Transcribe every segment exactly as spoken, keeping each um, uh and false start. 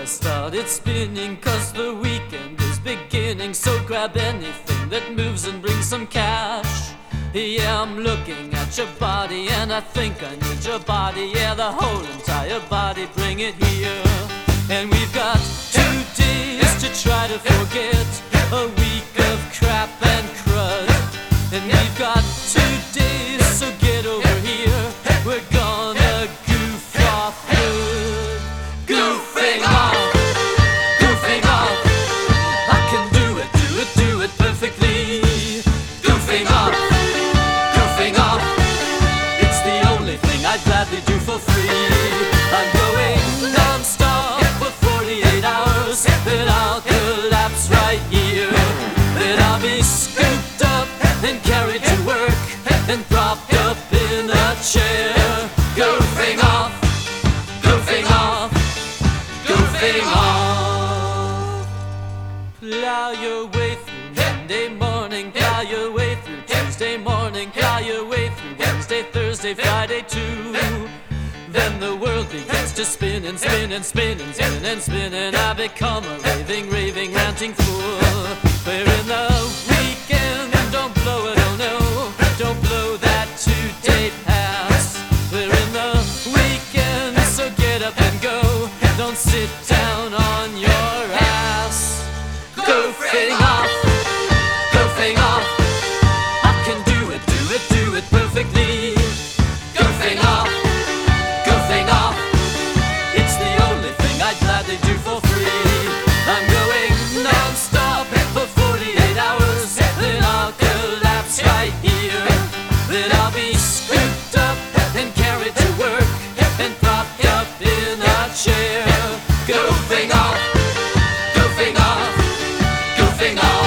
started spinning, cause the weekend is beginning. So grab anything that moves and bring some cash. Yeah, I'm looking at your body and I think I need your body. Yeah, the whole entire body, bring it here. And we've got two days to try to forget a week of crap and crud. And we've got two days, so get over here. We're gonna goof off good. Goofing off, goofing off. I can do it, do it, do it perfectly. Goofing off, goofing off. It's the only thing I'd gladly do for free. I'm going non-stop for forty-eight hours. Then I'll collapse right here. Then I'll be scooped up and carried to work and propped up in a chair. Goofing off, goofing off, goofing off. Plow your way through Monday morning, plow your way through Tuesday morning, plow your way through Wednesday, Thursday, Friday too. Then the world begins to spin and spin and spin and spin and spin, and I become a raving, raving, ranting fool. We're in the weekend, don't blow it, oh no, don't blow that two-day pass. We're in the weekend, so get up and go, don't sit down on your ass. Goofing off, goofing off. I can do it, do it, do it perfectly. Goofing off, goofing off. It's the only thing I'd gladly do for free. I'm going non-stop for forty-eight hours. Then I'll collapse right here. Then I'll be scooped up and carried to work and propped up in a chair. Goofing off, goofing off, goofing off.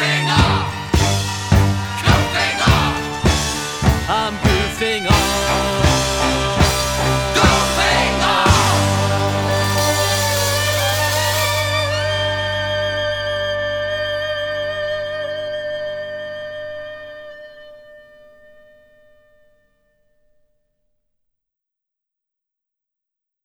I'm goofing off.